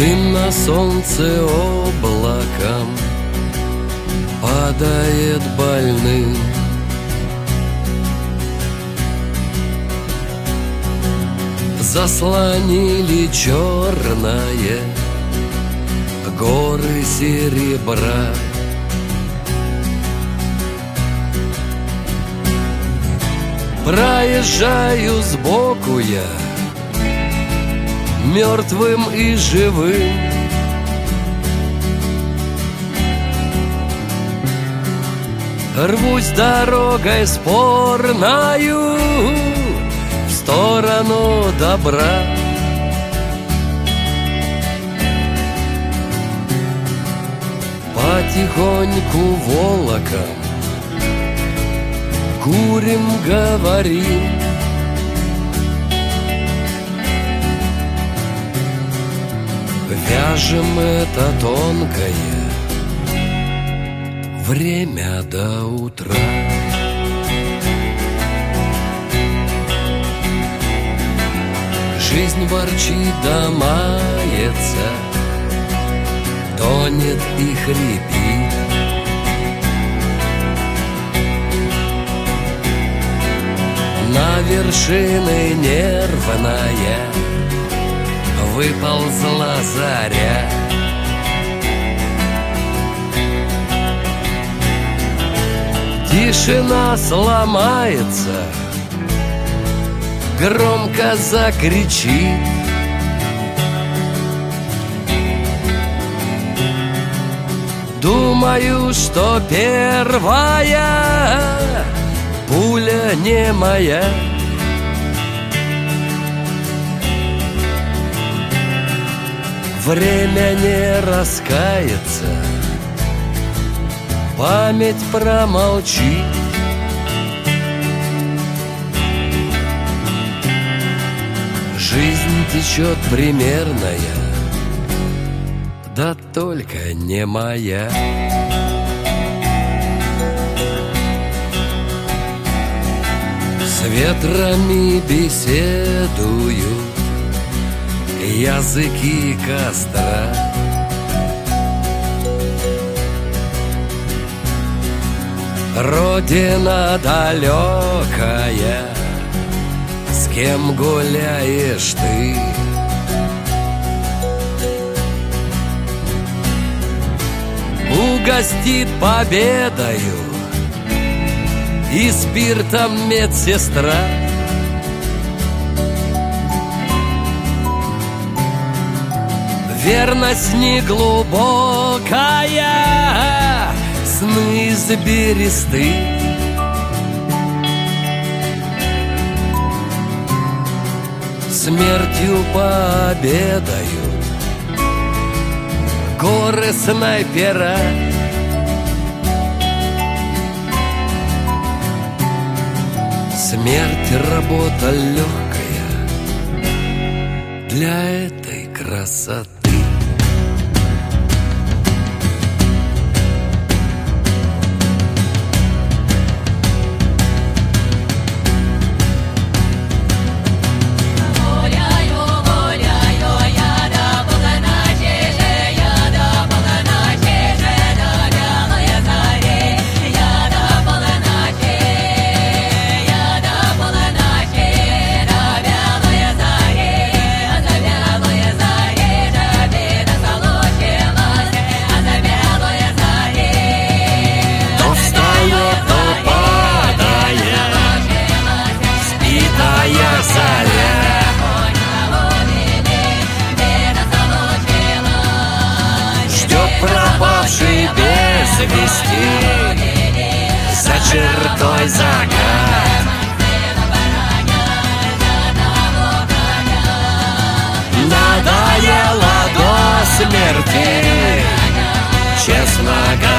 Дым на солнце облаком падает больным. Заслонили черное горы серебра. Проезжаю сбоку я, мертвым и живым. Рвусь дорогой спорною в сторону добра. Потихоньку волоком курим, говорим. Вяжем это тонкое время до утра. Жизнь ворчит да мается, тонет и хрипит. На вершины нервная выползла заря. Тишина сломается, громко закричит. Думаю, что первая пуля не моя. Время не раскается, память промолчит. Жизнь течет примерная, да только не моя. С ветрами беседуют языки костра. Родина далекая, с кем гуляешь ты? Угостит победою и спиртом медсестра. Верность неглубокая, сны из бересты. Смертью пообедают горы снайпера. Смерть — работа легкая для этой красоты. Пропавший без вести, за чертой закат. Надоело до смерти, честно говоря.